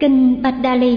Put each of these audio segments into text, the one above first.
Kinh Bạch Đa Ly.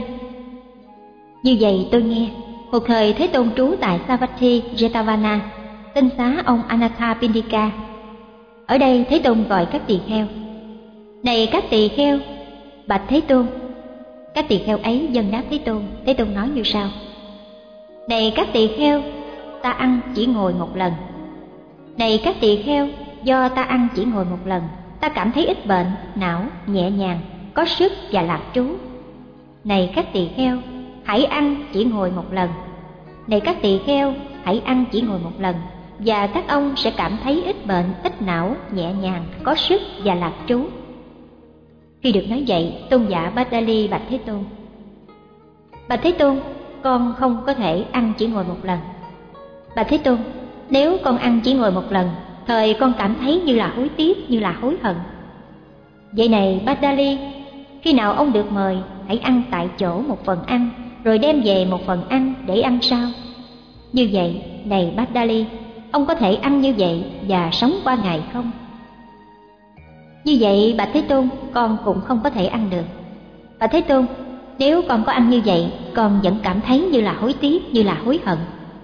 Như vậy tôi nghe, một thời Thế Tôn trú tại Savatthi Jetavana, tinh xá ông Anathapindika. Ở đây Thế Tôn gọi các tỳ kheo: này các tỳ kheo, bạch Thế Tôn. Các tỳ kheo ấy dâng đáp Thế Tôn. Thế Tôn nói như sau: này các tỳ kheo, ta ăn chỉ ngồi một lần. Này các tỳ kheo, do ta ăn chỉ ngồi một lần, ta cảm thấy ít bệnh, não, nhẹ nhàng, có sức và lạc trú. Này các tỳ kheo, hãy ăn chỉ ngồi một lần. Này các tỳ kheo, hãy ăn chỉ ngồi một lần, và các ông sẽ cảm thấy ít bệnh, ít não, nhẹ nhàng, có sức và lạc trú. Khi được nói vậy, tôn giả Bạch Đa Ly bạch Thế Tôn: bạch Thế Tôn, con không có thể ăn chỉ ngồi một lần. Bạch Thế Tôn, nếu con ăn chỉ ngồi một lần, thời con cảm thấy như là hối tiếc, như là hối hận. Vậy này Bạch Đa Ly, khi nào ông được mời, hãy ăn tại chỗ một phần ăn, rồi đem về một phần ăn để ăn sau. Như vậy, này Bạch Đa Ly, ông có thể ăn như vậy và sống qua ngày không? Như vậy bạch Thế Tôn, con cũng không có thể ăn được. Bạch Thế Tôn, nếu con có ăn như vậy, con vẫn cảm thấy như là hối tiếc, như là hối hận.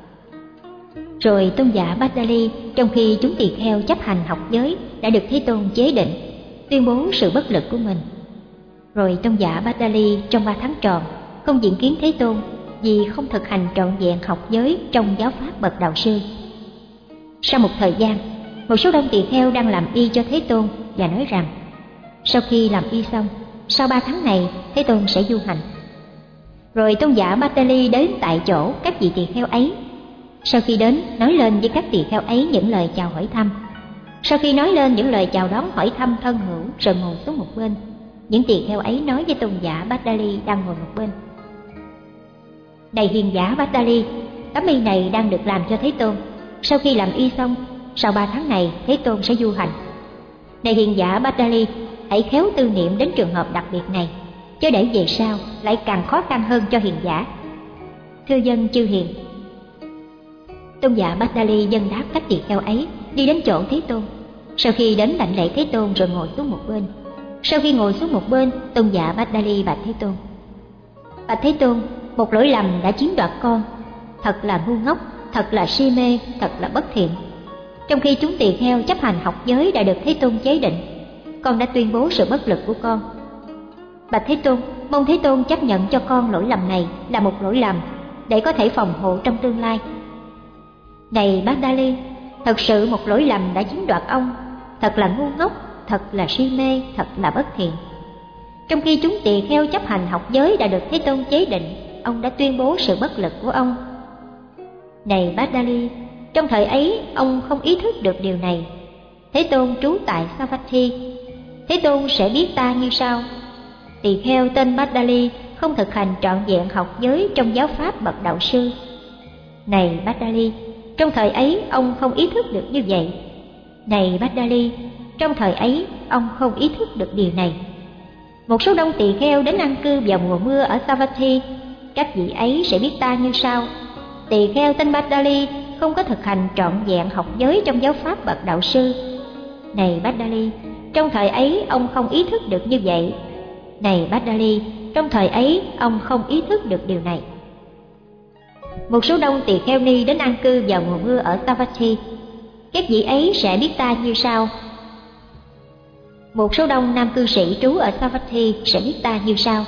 Rồi tôn giả Bạch Đa Ly, trong khi chúng tỳ kheo chấp hành học giới đã được Thế Tôn chế định, tuyên bố sự bất lực của mình. Rồi tôn giả Bạch Đa Ly trong 3 tháng tròn không diện kiến Thế Tôn, vì không thực hành trọn vẹn học giới trong giáo pháp bậc đạo sư. Sau một thời gian, một số đông tỳ kheo đang làm y cho Thế Tôn và nói rằng: sau khi làm y xong, sau 3 tháng này Thế Tôn sẽ du hành. Rồi tôn giả Bạch Đa Ly đến tại chỗ các vị tỳ kheo ấy. Sau khi đến, nói lên với các tỳ kheo ấy những lời chào hỏi thăm. Sau khi nói lên những lời chào đón hỏi thăm thân hữu, rồi ngồi xuống một bên. Những tỳ kheo ấy nói với tôn giả Bạch Đa Ly đang ngồi một bên: này hiền giả Bạch Đa Ly, tấm y này đang được làm cho Thế Tôn. Sau khi làm y xong, sau 3 tháng này Thế Tôn sẽ du hành. Này hiền giả Bạch Đa Ly, hãy khéo tư niệm đến trường hợp đặc biệt này, chứ để về sau lại càng khó khăn hơn cho hiền giả. Thưa dân chư hiền. Tôn giả Bạch Đa Ly dân đáp các tỳ kheo ấy, đi đến chỗ Thế Tôn. Sau khi đến đảnh lễ Thế Tôn rồi ngồi xuống một bên. Sau khi ngồi xuống một bên, tôn giả Bạch Đa Ly bạch Thế Tôn: bạch Thế Tôn, một lỗi lầm đã chiếm đoạt con, thật là ngu ngốc, thật là si mê, thật là bất thiện. Trong khi chúng tỳ kheo chấp hành học giới đã được Thế Tôn chế định, con đã tuyên bố sự bất lực của con. Bạch Thế Tôn, mong Thế Tôn chấp nhận cho con lỗi lầm này là một lỗi lầm, để có thể phòng hộ trong tương lai. Này Bạch Đa Ly, thật sự một lỗi lầm đã chiếm đoạt ông, thật là ngu ngốc, thật là si mê, thật là bất thiện. Trong khi chúng tỳ kheo chấp hành học giới đã được Thế Tôn chế định, ông đã tuyên bố sự bất lực của ông. Này Bạch Đa Ly, trong thời ấy ông không ý thức được điều này. Thế Tôn trú tại Savatthi. Thế Tôn sẽ biết ta như sau: tỳ kheo tên Bạch Đa Ly không thực hành trọn vẹn học giới trong giáo pháp bậc đạo sư. Này Bạch Đa Ly, trong thời ấy ông không ý thức được như vậy. Này Bạch Đa Ly, trong thời ấy ông không ý thức được điều này. Một số đông tỳ kheo đến an cư vào mùa mưa ở Savatthi. Các vị ấy sẽ biết ta như sau: tỳ kheo tên Bạch Đa Ly không có thực hành trọn vẹn học giới trong giáo pháp bậc đạo sư. Này Bạch Đa Ly, trong thời ấy ông không ý thức được như vậy. Này Bạch Đa Ly, trong thời ấy ông không ý thức được điều này. Một số đông tỳ kheo ni đến an cư vào mùa mưa ở Savatthi. Các vị ấy sẽ biết ta như sau: một số đông nam cư sĩ trú ở Savatthi sẽ biết ta như sau.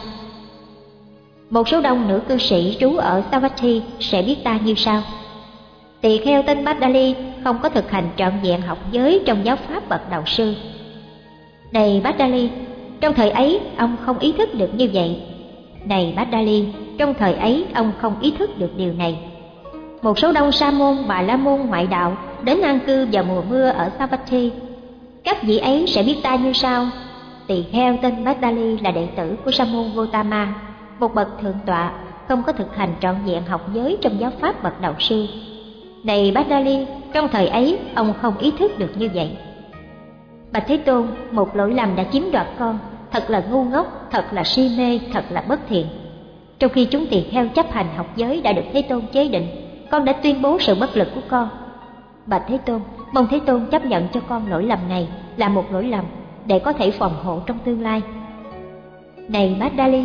Một số đông nữ cư sĩ trú ở Savatthi sẽ biết ta như sau. Tỳ kheo tên Bạch Đa Ly không có thực hành trọn vẹn học giới trong giáo pháp bậc đạo sư. Này Bạch Đa Ly, trong thời ấy ông không ý thức được như vậy. Này Bạch Đa Ly, trong thời ấy ông không ý thức được điều này. Một số đông sa môn, bà la môn ngoại đạo đến an cư vào mùa mưa ở Savatthi. Các vị ấy sẽ biết ta như sau: tỳ kheo tên Bạch Đa Ly là đệ tử của sa môn Gotama, một bậc thượng tọa, không có thực hành trọn vẹn học giới trong giáo pháp bậc đạo sư. Này Bạch Đa Ly, trong thời ấy ông không ý thức được như vậy. Bạch Thế Tôn, một lỗi lầm đã chiếm đoạt con, thật là ngu ngốc, thật là si mê, thật là bất thiện. Trong khi chúng tỳ kheo chấp hành học giới đã được Thế Tôn chế định, con đã tuyên bố sự bất lực của con. Bạch Thế Tôn, mong Thế Tôn chấp nhận cho con lỗi lầm này là một lỗi lầm, để có thể phòng hộ trong tương lai. Này Bạch Đa Ly,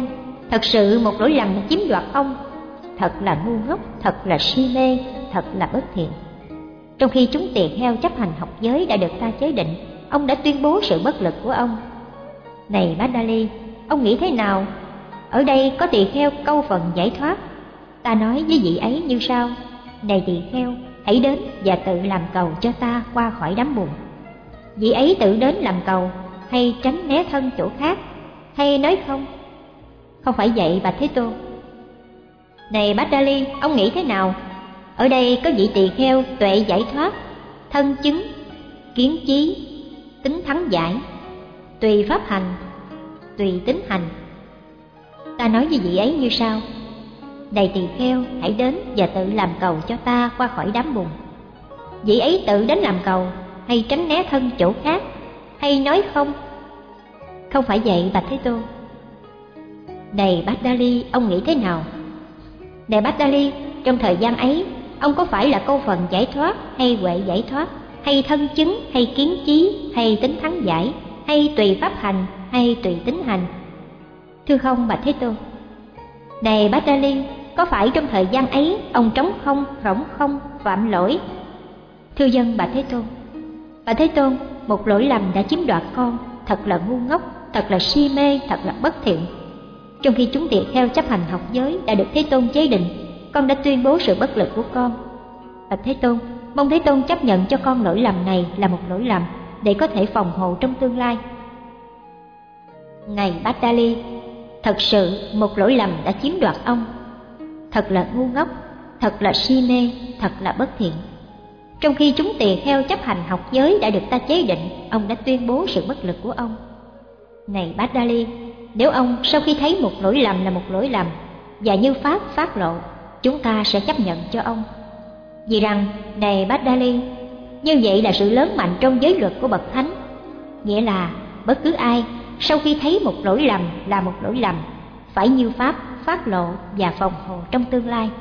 thật sự một lỗi lầm đã chiếm đoạt ông. Thật là ngu ngốc, thật là si mê, thật là bất thiện. Trong khi chúng tỳ kheo chấp hành học giới đã được ta chế định, ông đã tuyên bố sự bất lực của ông. Này Badaali, ông nghĩ thế nào? Ở đây có tỳ kheo câu phần giải thoát. Ta nói với vị ấy như sau: này tỳ kheo, hãy đến và tự làm cầu cho ta qua khỏi đám buồn. Vị ấy tự đến làm cầu, hay tránh né thân chỗ khác, hay nói không? Không phải vậy Bạch Thế Tôn. Này Badaali, ông nghĩ thế nào? Ở đây có vị tỳ kheo tuệ giải thoát, thân chứng, kiến chí, tính thắng giải, tùy pháp hành, tùy tính hành. Ta nói với vị ấy như sau: này tỳ kheo, hãy đến và tự làm cầu cho ta qua khỏi đám bùn. Vị ấy tự đến làm cầu, hay tránh né thân chỗ khác, hay nói không? Không phải vậy Bạch Thế Tôn. Này Badaali, ông nghĩ thế nào? Này Badaali, trong thời gian ấy, ông có phải là câu phần giải thoát, hay huệ giải thoát, hay thân chứng, hay kiến chí, hay tính thắng giải, hay tùy pháp hành, hay tùy tính hành? Thưa không Bạch Thế Tôn. Này Badaali, có phải trong thời gian ấy ông trống không, rỗng không, phạm lỗi? Thưa dân Bạch Thế Tôn. Bạch Thế Tôn, một lỗi lầm đã chiếm đoạt con, thật là ngu ngốc, thật là si mê, thật là bất thiện. Trong khi chúng tỳ kheo chấp hành học giới đã được Thế Tôn chế định, con đã tuyên bố sự bất lực của con. Bạch Thế Tôn, mong Thế Tôn chấp nhận cho con lỗi lầm này là một lỗi lầm để có thể phòng hộ trong tương lai. Này Badaali, thật sự một lỗi lầm đã chiếm đoạt ông. Thật là ngu ngốc, thật là si mê, thật là bất thiện. Trong khi chúng tỳ kheo chấp hành học giới đã được ta chế định, ông đã tuyên bố sự bất lực của ông. Này Badaali, nếu ông sau khi thấy một lỗi lầm là một lỗi lầm và như pháp phát lộ, chúng ta sẽ chấp nhận cho ông. Vì rằng, này Badaali, như vậy là sự lớn mạnh trong giới luật của bậc thánh. Nghĩa là bất cứ ai sau khi thấy một lỗi lầm là một lỗi lầm phải như pháp phát lộ và phòng hộ trong tương lai.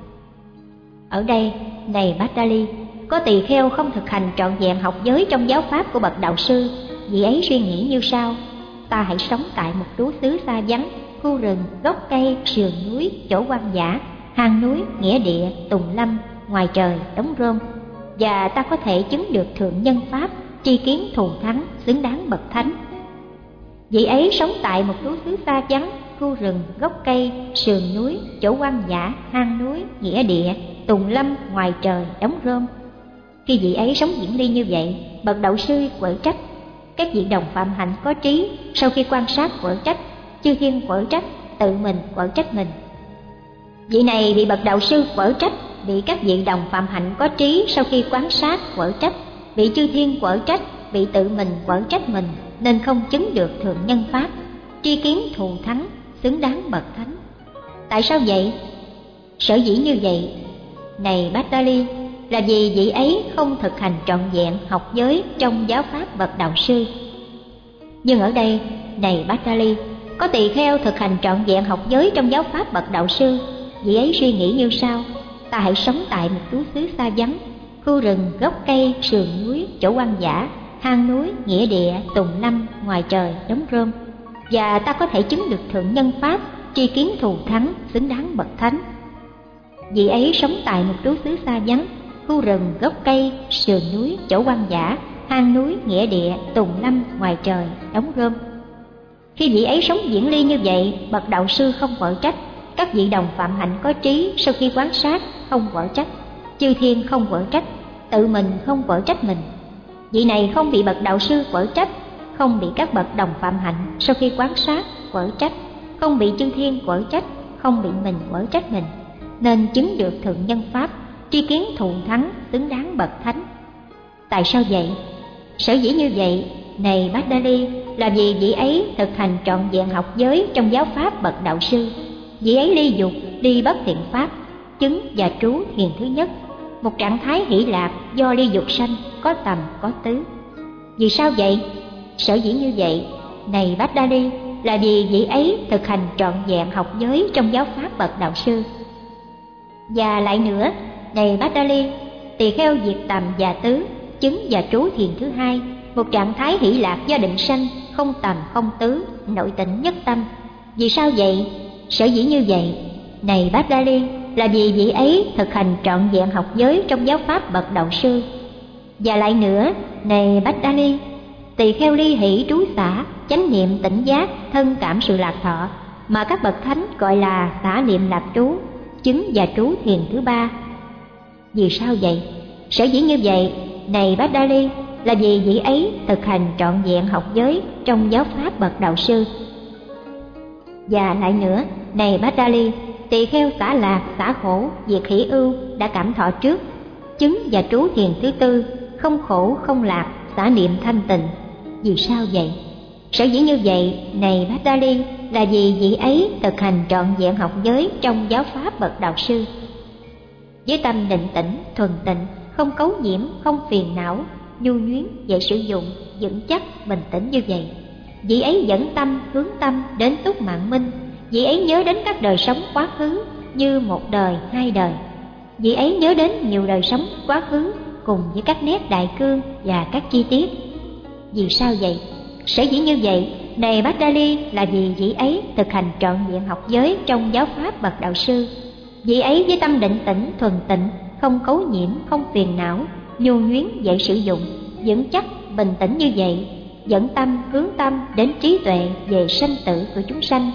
Ở đây, này Badaali, có tỳ kheo không thực hành trọn vẹn học giới trong giáo pháp của bậc đạo sư. Vị ấy suy nghĩ như sau: ta hãy sống tại một trú xứ xa vắng, khu rừng, gốc cây, sườn núi, chỗ hoang dã, hang núi, nghĩa địa, tùng lâm, ngoài trời, đống rơm, và ta có thể chứng được thượng nhân pháp, tri kiến thù thắng, xứng đáng bậc thánh. Vị ấy sống tại một trú xứ xa vắng, khu rừng, gốc cây, sườn núi, chỗ hoang dã, hang núi, nghĩa địa, tùng lâm, ngoài trời, đống rơm. Khi vị ấy sống diễn ly như vậy, bậc đạo sư quở trách. Các vị đồng phạm hạnh có trí sau khi quan sát quở trách, chư thiên quở trách, tự mình quở trách mình. Vị này bị bậc đạo sư quở trách, bị các vị đồng phạm hạnh có trí sau khi quan sát quở trách, bị chư thiên quở trách, bị tự mình quở trách mình, nên không chứng được thượng nhân pháp, tri kiến thù thắng, xứng đáng bậc thánh. Tại sao vậy? Sở dĩ như vậy, này Badaali, là vì vị ấy không thực hành trọn vẹn học giới trong giáo pháp bậc đạo sư. Nhưng ở đây, này Badaali, có tỳ kheo thực hành trọn vẹn học giới trong giáo pháp bậc đạo sư. Vị ấy suy nghĩ như sau: ta hãy sống tại một trú xứ xa vắng, khu rừng, gốc cây, sườn núi, chỗ hoang dã, hang núi, nghĩa địa, tùng lâm, ngoài trời, đống rơm, và ta có thể chứng được thượng nhân pháp, tri kiến thù thắng, xứng đáng bậc thánh. Vị ấy sống tại một trú xứ xa vắng, khu rừng, gốc cây, sườn núi, chỗ hoang dã, hang núi, nghĩa địa, tùng lâm, ngoài trời, đống rơm. Khi vị ấy sống diễn ly như vậy, bậc đạo sư không quở trách, các vị đồng phạm hạnh có trí sau khi quan sát không quở trách, chư thiên không quở trách, tự mình không quở trách mình. Vị này không bị bậc đạo sư quở trách, không bị các bậc đồng phạm hạnh sau khi quan sát quở trách, không bị chư thiên quở trách, không bị mình quở trách mình, nên chứng được thượng nhân pháp, tri kiến thù thắng, xứng đáng bậc thánh. Tại sao vậy? Sở dĩ như vậy, này Badaali, là vì vị ấy thực hành trọn vẹn học giới trong giáo pháp bậc đạo sư. Vị ấy ly dục, ly bất thiện pháp, chứng và trú thiền thứ nhất, một trạng thái hỷ lạc do ly dục sanh, có tầm có tứ. Vì sao vậy? Sở dĩ như vậy, này Badaali, là vì vị ấy thực hành trọn vẹn học giới trong giáo pháp bậc đạo sư. Và lại nữa, này Badaali, tỳ kheo diệt tầm và tứ, chứng và trú thiền thứ hai, một trạng thái hỷ lạc do định sanh, không tầm không tứ, nội tịnh nhất tâm. Vì sao vậy? sở dĩ như vậy, này Bhattali, là vì vị ấy thực hành trọn vẹn học giới trong giáo pháp bậc đạo sư. Và lại nữa, này Bhattali, tỳ kheo ly hỷ trú xả, chánh niệm tỉnh giác, thân cảm sự lạc thọ, mà các bậc thánh gọi là xả niệm lạc trú, chứng và trú thiền thứ ba. Vì sao vậy? Sở dĩ như vậy, này Bhattali, là vì vị ấy thực hành trọn vẹn học giới trong giáo pháp bậc đạo sư. Và lại nữa, này Bhattali, tỳ kheo xả lạc, xả khổ, diệt hỷ ưu đã cảm thọ trước, chứng và trú thiền thứ tư, không khổ không lạc, xả niệm thanh tịnh. Vì sao vậy? Sở dĩ như vậy, này Bhattali, là vì vị ấy thực hành trọn vẹn học giới trong giáo pháp bậc đạo sư. Với tâm định tĩnh, thuần tịnh, không cấu nhiễm, không phiền não, nhu nhuyến, dễ sử dụng, vững chắc, bình tĩnh như vậy, vị ấy dẫn tâm, hướng tâm đến túc mạng minh. Vị ấy nhớ đến các đời sống quá khứ như một đời, hai đời. Vị ấy nhớ đến nhiều đời sống quá khứ cùng với các nét đại cương và các chi tiết. Vì sao vậy? Sở dĩ như vậy, này Bhattali, là vì vị ấy thực hành trọn vẹn học giới trong giáo pháp bậc đạo sư. Vị ấy với tâm định tĩnh, thuần tịnh, không cấu nhiễm, không phiền não, nhu nhuyến, dễ sử dụng, vững chắc, bình tĩnh như vậy, dẫn tâm, hướng tâm đến trí tuệ về sanh tử của chúng sanh.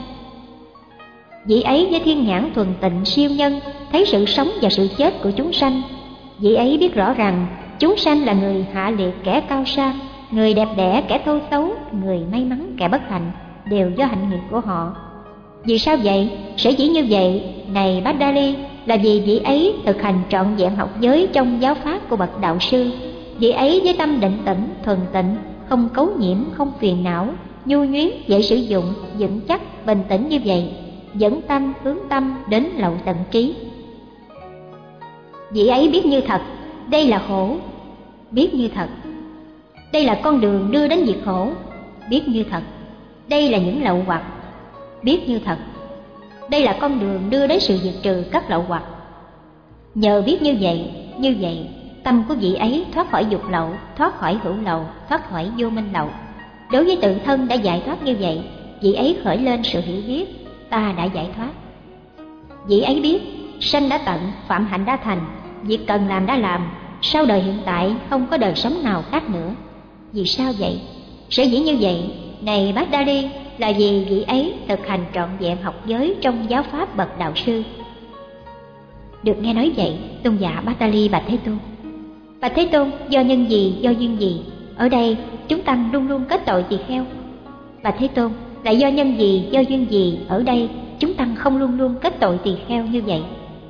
Vị ấy với thiên nhãn thuần tịnh siêu nhân, thấy sự sống và sự chết của chúng sanh. Vị ấy biết rõ rằng chúng sanh là người hạ liệt kẻ cao sang, người đẹp đẽ kẻ thô xấu, người may mắn kẻ bất hạnh, đều do hạnh nghiệp của họ. Vì sao vậy? Sở dĩ như vậy, này Bhattali, là vì vị ấy thực hành trọn vẹn học giới trong giáo pháp của bậc đạo sư. Vị ấy với tâm định tĩnh, thuần tịnh, không cấu nhiễm, không phiền não, nhu nhuyến, dễ sử dụng, vững chắc, bình tĩnh như vậy, dẫn tâm, hướng tâm đến lậu tận trí. Vị ấy biết như thật, đây là khổ, biết như thật, đây là con đường đưa đến diệt khổ, biết như thật, đây là những lậu hoặc, biết như thật, đây là con đường đưa đến sự diệt trừ các lậu hoặc. Nhờ biết như vậy, tâm của vị ấy thoát khỏi dục lậu, thoát khỏi hữu lậu, thoát khỏi vô minh lậu. Đối với tự thân đã giải thoát như vậy, vị ấy khởi lên sự hiểu biết, ta đã giải thoát. Vị ấy biết, sanh đã tận, phạm hạnh đã thành, việc cần làm đã làm, sau đời hiện tại không có đời sống nào khác nữa. Vì sao vậy? Sở dĩ như vậy, này Bhattali, là vì vị ấy thực hành trọn vẹn học giới trong giáo pháp bậc đạo sư. Được nghe nói vậy, tôn giả Bhattali bạch Thế Tôn: Bạch Thế Tôn, do nhân gì, do duyên gì, ở đây chúng tăng luôn luôn kết tội tỳ kheo? Bạch Thế Tôn, lại do nhân gì, do duyên gì, ở đây chúng tăng không luôn luôn kết tội tỳ kheo như vậy?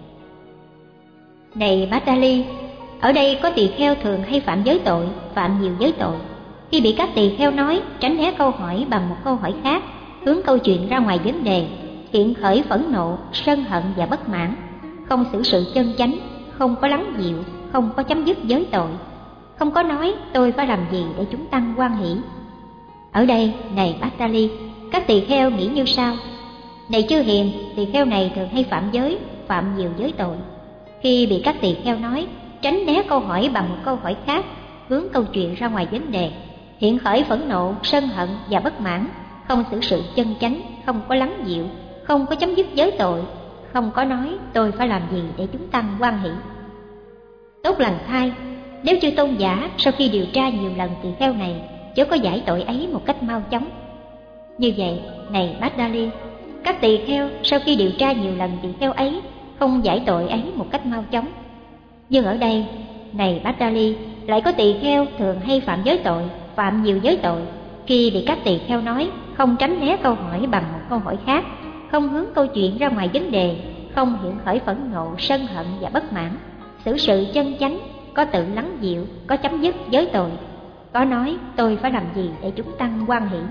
Này Bhattali, ở đây có tỳ kheo thường hay phạm giới tội, phạm nhiều giới tội. Khi bị các tỳ kheo nói, tránh né câu hỏi bằng một câu hỏi khác, hướng câu chuyện ra ngoài vấn đề, hiện khởi phẫn nộ, sân hận và bất mãn, không xử sự chân chánh, không có lắng dịu, không có chấm dứt giới tội, không có nói tôi phải làm gì để chúng tăng hoan hỷ. Ở đây, này Bhattali, các tỳ kheo nghĩ như sau: Này chư hiền, tỳ kheo này thường hay phạm giới, phạm nhiều giới tội. Khi bị các tỳ kheo nói, tránh né câu hỏi bằng một câu hỏi khác, hướng câu chuyện ra ngoài vấn đề, hiện khởi phẫn nộ, sân hận và bất mãn, không xử sự chân chánh, không có lắng dịu, không có chấm dứt giới tội, không có nói tôi phải làm gì để chúng tăng hoan hỷ. Tốt lành thay, nếu chư tôn giả sau khi điều tra nhiều lần tỳ kheo này chớ có giải tội ấy một cách mau chóng. Như vậy, này Bhattali, các tỳ kheo sau khi điều tra nhiều lần tỳ kheo ấy không giải tội ấy một cách mau chóng. Nhưng ở đây, này Bhattali, lại có tỳ kheo thường hay phạm giới tội, phạm nhiều giới tội. Khi bị các tỳ kheo nói, không tránh né câu hỏi bằng một câu hỏi khác, không hướng câu chuyện ra ngoài vấn đề, không hiện khởi phẫn nộ, sân hận và bất mãn, xử sự chân chánh, có tự lắng dịu, có chấm dứt giới tội, có nói tôi phải làm gì để chúng tăng hoan hỷ.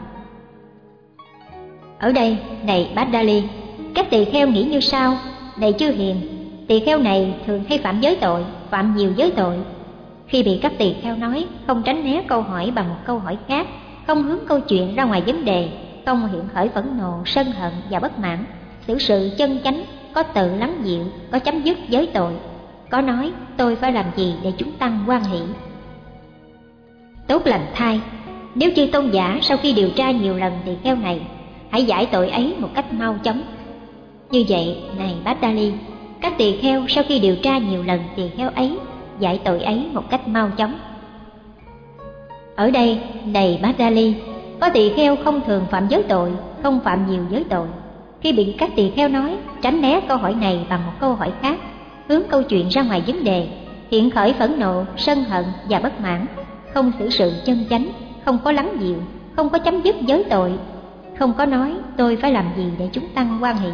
Ở đây, này Bhattali, các tỳ kheo nghĩ như sau: Này chư hiền, tỳ kheo này thường hay phạm giới tội, phạm nhiều giới tội. Khi bị các tỳ kheo nói, không tránh né câu hỏi bằng một câu hỏi khác, không hướng câu chuyện ra ngoài vấn đề, không hiện khởi phẫn nộ, sân hận và bất mãn, xử sự chân chánh, có tự lắng dịu, có chấm dứt giới tội, có nói tôi phải làm gì để chúng tăng hoan hỷ. Tốt lành thay, nếu chư tôn giả sau khi điều tra nhiều lần tỳ kheo này, hãy giải tội ấy một cách mau chóng. Như vậy, này Bát Đa Ly, các tỳ kheo sau khi điều tra nhiều lần tỳ kheo ấy giải tội ấy một cách mau chóng. Ở đây, này Bát Đa Ly, có tỳ kheo không thường phạm giới tội, không phạm nhiều giới tội. Khi bị các tỳ kheo nói, tránh né câu hỏi này bằng một câu hỏi khác, hướng câu chuyện ra ngoài vấn đề, hiện khởi phẫn nộ, sân hận và bất mãn, không xử sự chân chánh, không có lắng dịu, không có chấm dứt giới tội, không có nói tôi phải làm gì để chúng tăng hoan hỷ.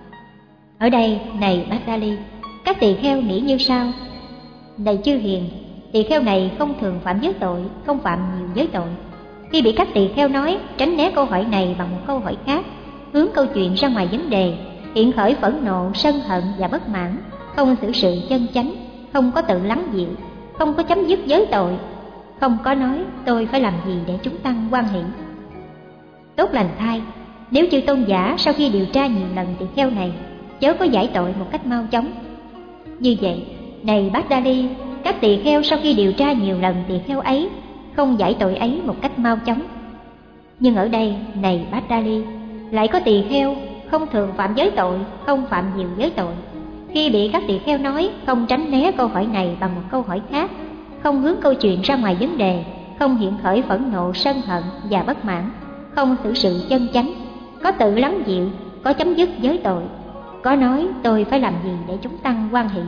Ở đây, này Bát Đa Ly, các tỳ kheo nghĩ như sau: này chư hiền, tỳ kheo này không thường phạm giới tội, không phạm nhiều giới tội. Khi bị các tỳ kheo nói, tránh né câu hỏi này bằng một câu hỏi khác, hướng câu chuyện ra ngoài vấn đề, hiện khởi phẫn nộ, sân hận và bất mãn, không xử sự chân chánh, không có tự lắng dịu, không có chấm dứt giới tội, không có nói tôi phải làm gì để chúng tăng hoan hỷ. Tốt lành thay, nếu chư tôn giả sau khi điều tra nhiều lần tỳ kheo này chớ có giải tội một cách mau chóng. Như vậy, này Bát Đa Ly, các tỳ kheo sau khi điều tra nhiều lần tỳ kheo ấy không giải tội ấy một cách mau chóng. Nhưng ở đây, này Bát Đa Ly, lại có tỳ kheo không thường phạm giới tội, không phạm nhiều giới tội. Khi bị các tỳ kheo nói, không tránh né câu hỏi này bằng một câu hỏi khác, không hướng câu chuyện ra ngoài vấn đề, không hiện khởi phẫn nộ, sân hận và bất mãn, không xử sự chân chánh, có tự lắng dịu, có chấm dứt giới tội, có nói tôi phải làm gì để chúng tăng hoan hỷ.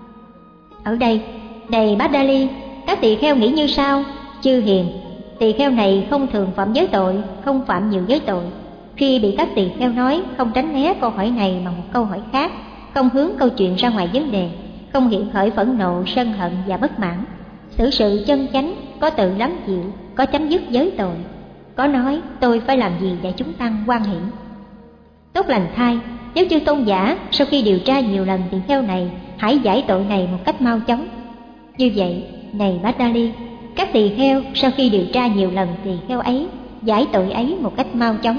Ở đây, này Bát Đa Ly, các tỳ kheo nghĩ như sau: chư hiền, tỳ kheo này không thường phạm giới tội, không phạm nhiều giới tội. Khi bị các tỳ kheo nói, không tránh né câu hỏi này bằng một câu hỏi khác, không hướng câu chuyện ra ngoài vấn đề, không hiện khởi phẫn nộ, sân hận và bất mãn, xử sự chân chánh, có tự lắng dịu, có chấm dứt giới tội, có nói tôi phải làm gì để chúng tăng hoan hỷ. Tốt lành thay, nếu chư tôn giả sau khi điều tra nhiều lần tỳ kheo này hãy giải tội này một cách mau chóng. Như vậy, này Bát Đa Ly, các tỳ kheo sau khi điều tra nhiều lần tỳ kheo ấy giải tội ấy một cách mau chóng.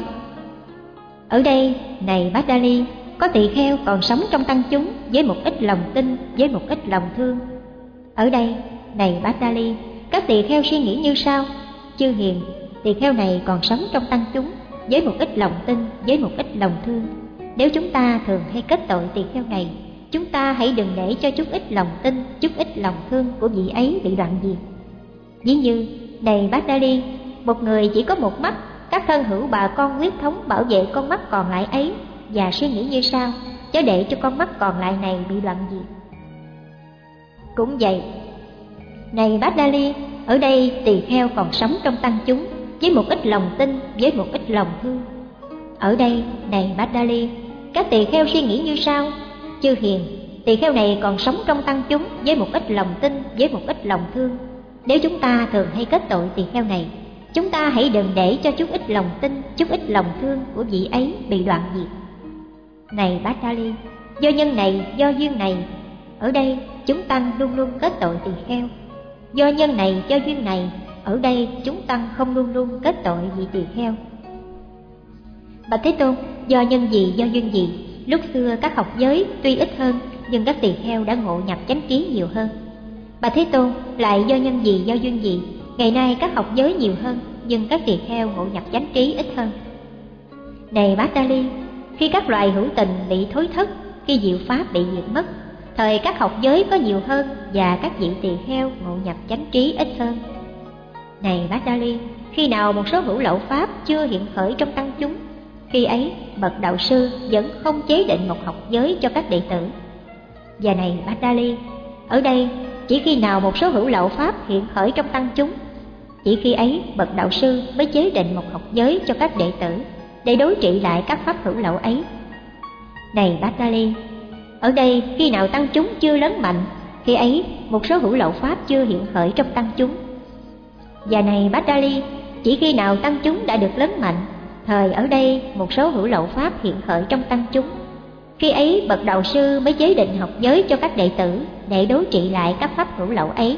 Ở đây, này Bát Đa Ly, có tỳ kheo còn sống trong tăng chúng với một ít lòng tin, với một ít lòng thương. Ở đây, này Bát Đa Ly, các tỳ kheo suy nghĩ như sau: chư hiền, tỳ kheo này còn sống trong tăng chúng với một ít lòng tin, với một ít lòng thương. Nếu chúng ta thường hay kết tội tỳ kheo này, chúng ta hãy đừng để cho chút ít lòng tin, chút ít lòng thương của vị ấy bị đoạn diệt. Ví như, này Bát Đa Ly, một người chỉ có một mắt, các thân hữu bà con huyết thống bảo vệ con mắt còn lại ấy và suy nghĩ như sau: chớ để cho con mắt còn lại này bị đoạn diệt. Cũng vậy, này Bát Đa Ly, ở đây tỳ kheo còn sống trong tăng chúng với một ít lòng tin, với một ít lòng thương. Ở đây, này Bát Đa Ly, các tỳ kheo suy nghĩ như sau: chư hiền, tỳ kheo này còn sống trong tăng chúng với một ít lòng tin, với một ít lòng thương. Nếu chúng ta thường hay kết tội tỳ kheo này, chúng ta hãy đừng để cho chút ít lòng tin, chút ít lòng thương của vị ấy bị đoạn diệt. Này Bát Đa Ly, do nhân này, do duyên này, ở đây chúng tăng luôn luôn kết tội tỳ kheo. Do nhân này, do duyên này, ở đây chúng tăng không luôn luôn kết tội vị tỳ kheo. Bạch Thế Tôn, do nhân gì, do duyên gì, lúc xưa các học giới tuy ít hơn, nhưng các tỳ kheo đã ngộ nhập chánh trí nhiều hơn. Bạch Thế Tôn, lại do nhân gì, do duyên gì, ngày nay các học giới nhiều hơn, nhưng các tỳ kheo ngộ nhập chánh trí ít hơn. Này Bát Đa Ly, khi các loài hữu tình bị thối thất, khi diệu pháp bị diệt mất, thời các học giới có nhiều hơn và các vị tỳ kheo ngộ nhập chánh trí ít hơn. Này Bát Đa Ly, khi nào một số hữu lậu pháp chưa hiện khởi trong tăng chúng, khi ấy bậc đạo sư vẫn không chế định một học giới cho các đệ tử. Và này Bát Đa Ly, ở đây chỉ khi nào một số hữu lậu pháp hiện khởi trong tăng chúng, chỉ khi ấy bậc đạo sư mới chế định một học giới cho các đệ tử để đối trị lại các pháp hữu lậu ấy. Này Bát Đa Ly, ở đây khi nào tăng chúng chưa lớn mạnh, khi ấy một số hữu lậu pháp chưa hiện khởi trong tăng chúng. Và này Bát Đa Ly, chỉ khi nào tăng chúng đã được lớn mạnh, thời ở đây một số hữu lậu pháp hiện khởi trong tăng chúng, khi ấy bậc đạo sư mới chế định học giới cho các đệ tử để đối trị lại các pháp hữu lậu ấy.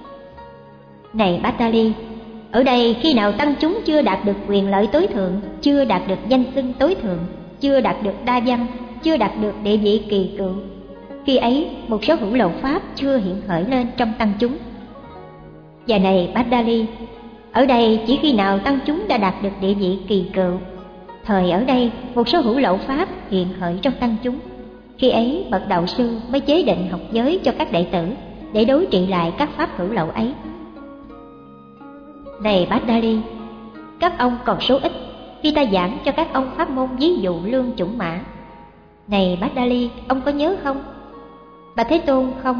Này Bát Đa Ly, ở đây khi nào tăng chúng chưa đạt được quyền lợi tối thượng, chưa đạt được danh xưng tối thượng, chưa đạt được đa văn, chưa đạt được địa vị kỳ cựu, khi ấy một số hữu lậu pháp chưa hiện khởi lên trong tăng chúng. Và này Bát Đa Ly, ở đây chỉ khi nào tăng chúng đã đạt được địa vị kỳ cựu, Thời ở đây, một số hữu lậu pháp hiện khởi trong tăng chúng. Khi ấy, bậc đạo sư mới chế định học giới cho các đệ tử để đối trị lại các pháp hữu lậu ấy. Này Bát Đa Li, các ông còn số ít khi ta giảng cho các ông pháp môn ví dụ lương chủng mã. Này Bát Đa Li, ông có nhớ không? Bà Thế Tôn không.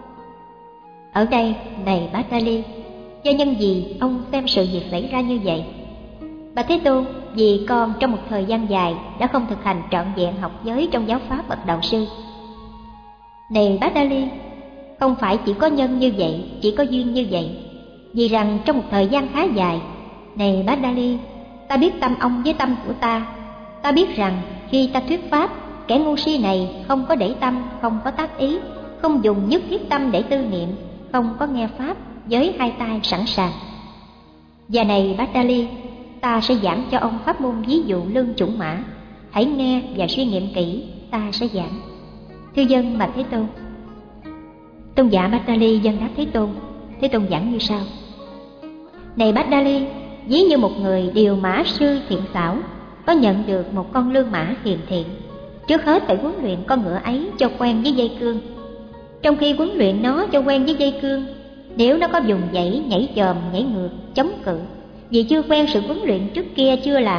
Ở đây, này Bát Đa Li, do nhân gì ông xem sự việc xảy ra như vậy? Bà Thế Tôn, vì con trong một thời gian dài đã không thực hành trọn vẹn học giới trong giáo pháp bậc đạo sư. Này Bát Đa Li, không phải chỉ có nhân như vậy, chỉ có duyên như vậy. Vì rằng trong một thời gian khá dài, này Bát Đa Li, ta biết tâm ông với tâm của ta. Ta biết rằng khi ta thuyết pháp, kẻ ngu si này không có để tâm, không có tác ý, không dùng nhất thiết tâm để tư niệm, không có nghe pháp với hai tai sẵn sàng. Và này Bát Đa Li, ta sẽ giảng cho ông pháp môn ví dụ lương chủng mã. Hãy nghe và suy nghiệm kỹ, ta sẽ giảng. Thưa dân bạch Thế Tôn. Tôn giả Bát Đa Li dân đáp Thế Tôn. Thế Tôn giảng như sau: Này Bát Đa Li, ví như một người điều mã sư thiện xảo có nhận được một con lương mã hiền thiện. Trước hết phải huấn luyện con ngựa ấy cho quen với dây cương. Trong khi huấn luyện nó cho quen với dây cương, nếu nó có vùng vẫy, nhảy chồm, nhảy ngược, chống cự, vì chưa quen sự huấn luyện trước kia chưa làm,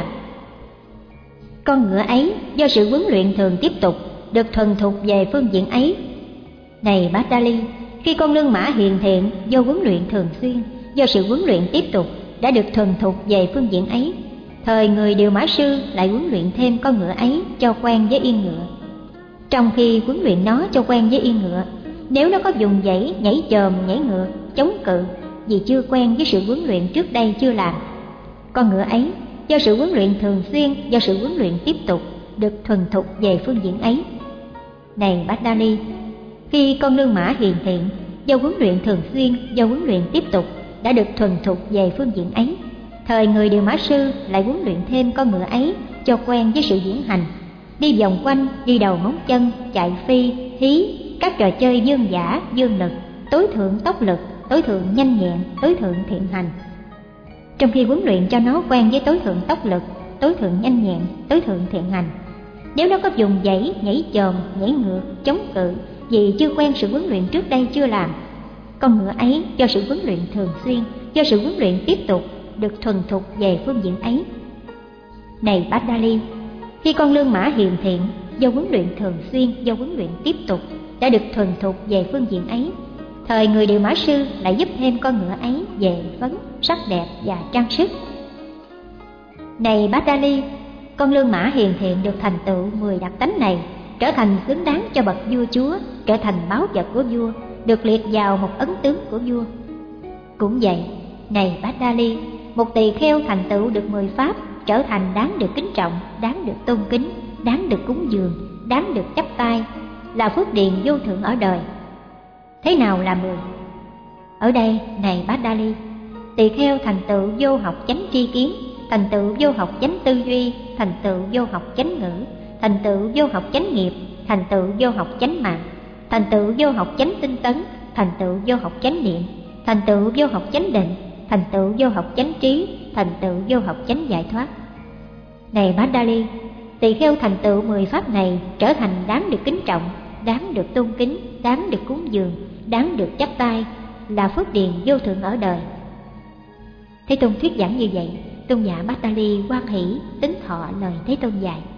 con ngựa ấy do sự huấn luyện thường tiếp tục được thuần thục về phương diện ấy. Này Bát Đa Li, khi con lương mã hiền thiện do huấn luyện thường xuyên, do sự huấn luyện tiếp tục đã được thuần thục về phương diện ấy, thời người điều mã sư lại huấn luyện thêm con ngựa ấy cho quen với yên ngựa. Trong khi huấn luyện nó cho quen với yên ngựa, nếu nó có vùng vẫy, nhảy chồm, nhảy ngược, chống cự, vì chưa quen với sự huấn luyện trước đây chưa làm, con ngựa ấy do sự huấn luyện thường xuyên, do sự huấn luyện tiếp tục được thuần thục về phương diện ấy. Này Bát Đa Li, khi con lương mã hiền thiện do huấn luyện thường xuyên, do huấn luyện tiếp tục đã được thuần thục về phương diện ấy, thời người điều mã sư lại huấn luyện thêm con ngựa ấy cho quen với sự diễn hành, đi vòng quanh, đi đầu móng chân, chạy phi, hí, các trò chơi dương giả, dương lực, tối thượng tốc lực, tối thượng nhanh nhẹn, tối thượng thiện hành. Trong khi huấn luyện cho nó quen với tối thượng tốc lực, tối thượng nhanh nhẹn, tối thượng thiện hành, nếu nó có vùng vẫy, nhảy chồm, nhảy ngược, chống cự, vì chưa quen sự huấn luyện trước đây chưa làm, con ngựa ấy do sự huấn luyện thường xuyên, do sự huấn luyện tiếp tục được thuần thục về phương diện ấy. Này Bát Đa Li, khi con lương mã hiền thiện do huấn luyện thường xuyên, do huấn luyện tiếp tục đã được thuần thục về phương diện ấy, thời người điều mã sư lại giúp thêm con ngựa ấy về phấn, sắc đẹp và trang sức. Này Bát Đa Li, con lương mã hiền thiện được thành tựu 10 đặc tánh này, trở thành xứng đáng cho bậc vua chúa, trở thành báu vật của vua, được liệt vào một ấn tướng của vua. Cũng vậy, này Bát Đa Li, một tỳ kheo thành tựu được 10 pháp, trở thành đáng được kính trọng, đáng được tôn kính, đáng được cúng dường, đáng được chắp tay, là phước điền vô thượng ở đời. Thế nào là 10? Ở đây, này Bát Đa Li, tỳ kheo thành tựu vô học chánh tri kiến, thành tựu vô học chánh tư duy, thành tựu vô học chánh ngữ, thành tựu vô học chánh nghiệp, thành tựu vô học chánh mạng, thành tựu vô học chánh tinh tấn, thành tựu vô học chánh niệm, thành tựu vô học chánh định, thành tựu vô học chánh trí, thành tựu vô học chánh giải thoát. Này Bát Đa Li, tỳ kheo thành tựu 10 pháp này trở thành đáng được kính trọng, đáng được tôn kính, đáng được cúng dường, đáng được chắp tay, là phước điền vô thượng ở đời. Thế Tôn thuyết giảng như vậy, tôn giả Bát Đa Li hoan hỷ tín thọ lời Thế Tôn dạy.